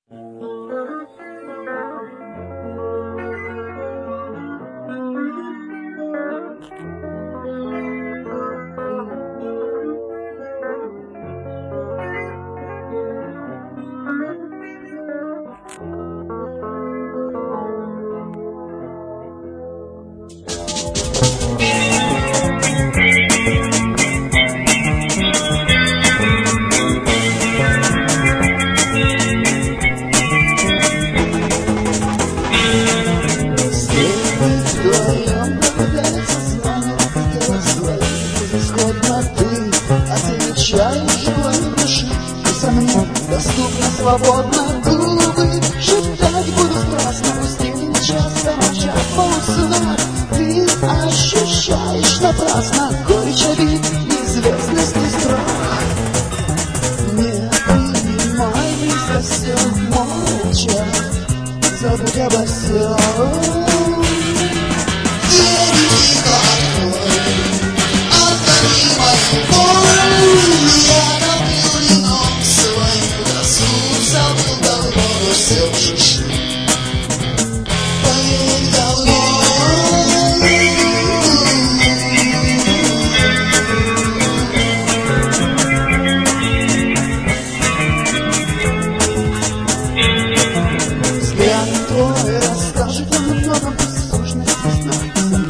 Отвечаешь желанию души, и со мной доступно свободно губы. Шептать буду страстно, пустынь часто молчат полусна. Ты ощущаешь напрасно горечь обид, неизвестность и страх. Не принимай близко все молча, забудь обо всем. Расскажет о многом без сущности сна.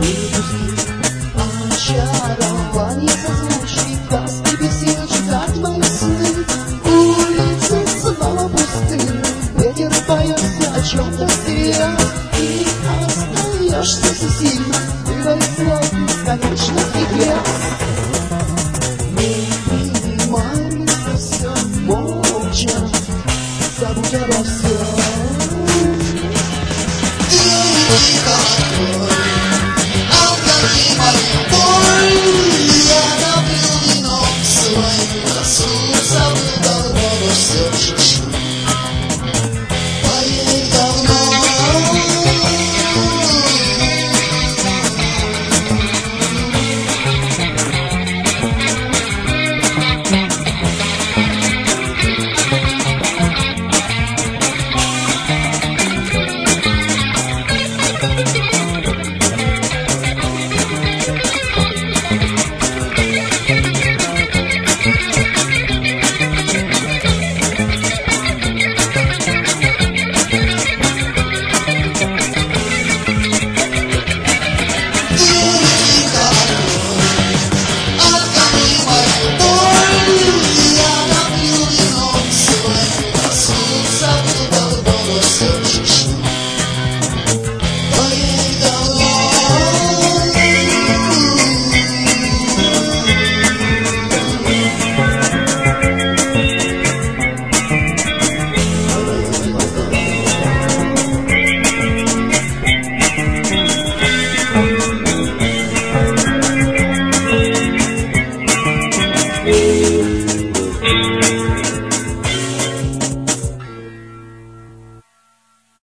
Очарование созвучий даст тебе сил читать мои сны. Улицы снова пустыны, ветер поется о чем-то вперед. И остаешься всесильно, выдай слов бесконечных лет. Не принимай все молча, забудь обо всем.